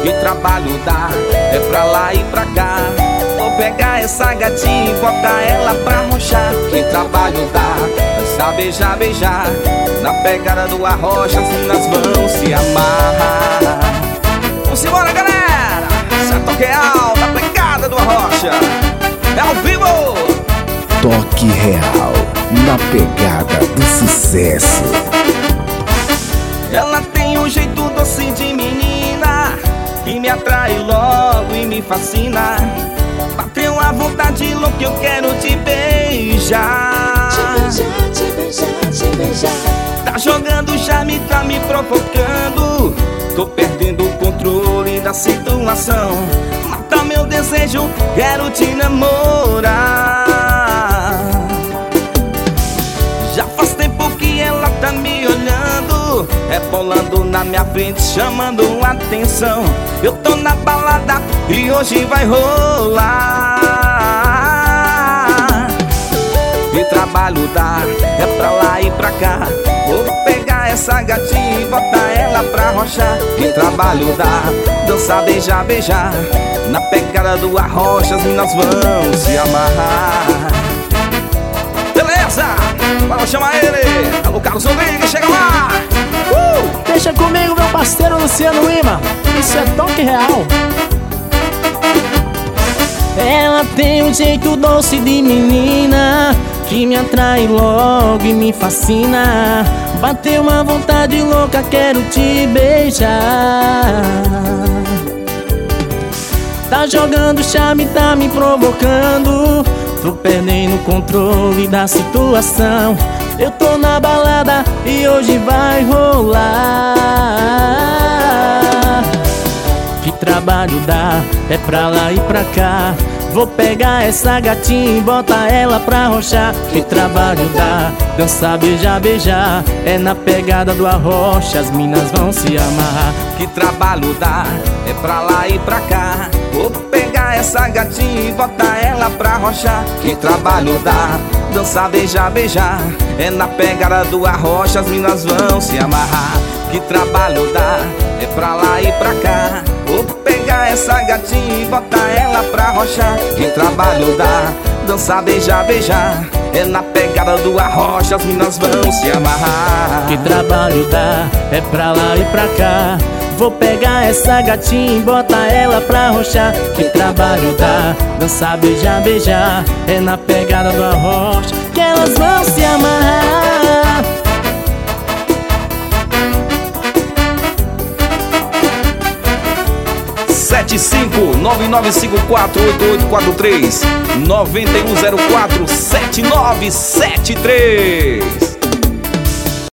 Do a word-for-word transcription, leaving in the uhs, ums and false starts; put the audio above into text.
Que trabalho dá, é pra lá e pra cá. Vou pegar essa gatinha e botar ela pra rochar. Que trabalho dá, dançar, beijar, beijar. Na pegada do arrocha as meninas vão se amarrar. Vamos embora, galera! Esse é Toque Real, na pegada do arrocha. É ao vivo! Toque Real, na pegada do sucesso. Ela tem um jeito doce de menina que me atrai logo e me fascina. Bateu a vontade louca, eu quero te beijar. Te beijar, te beijar, te beijar. Tá jogando charme, tá me provocando. Tô perdendo o controle da situação. Mata meu desejo, quero te namorar. Já faz tempo que ela tá me olhando, rebolando na minha frente, chamando atenção. Eu tô na balada e hoje vai rolar. Que trabalho dá, é pra lá e pra cá. Vou pegar essa gatinha e botar ela pra rochar. Que trabalho dá, dançar, beijar, beijar. Na pegada do arrocha as meninas vão se amarrar. Beleza, vamos chamar ele. Alô, Carlos Rodrigues, chega lá. uh! Deixa comigo, meu parceiro Luciano Lima. Isso é Toque Real. Ela tem um jeito doce de menina que me atrai logo e me fascina. Bateu uma vontade louca, quero te beijar. Tá jogando charme, tá me provocando. Tô perdendo o controle da situação. Eu tô na balada e hoje vai rolar. Que trabalho dá, é pra lá e pra cá. Vou pegar essa gatinha e botar ela pra rochar. Que trabalho dá, dançar, beijar, beijar. É na pegada do arrocha, as minas vão se amarrar. Que trabalho dá, é pra lá e pra cá. Vou pegar essa gatinha e botar ela pra rochar. Que trabalho dá, dançar, beijar, beijar. É na pegada do arrocha, as minas vão se amarrar. Que trabalho dá, é pra lá e pra cá. Vou pegar essa gatinha e botar ela pra rochar. Que trabalho dá, dançar, beijar, beijar. É na pegada do arrocha, as minas vão se amarrar. Que trabalho dá, é pra lá e pra cá. Vou pegar essa gatinha e botar ela pra rochar. Que trabalho dá, dançar, beijar, beijar. É na pegada do arrocha que elas vão se amarrar. sete cinco nove nove cinco quatro oito oito quatro três nove um zero quatro sete nove sete três.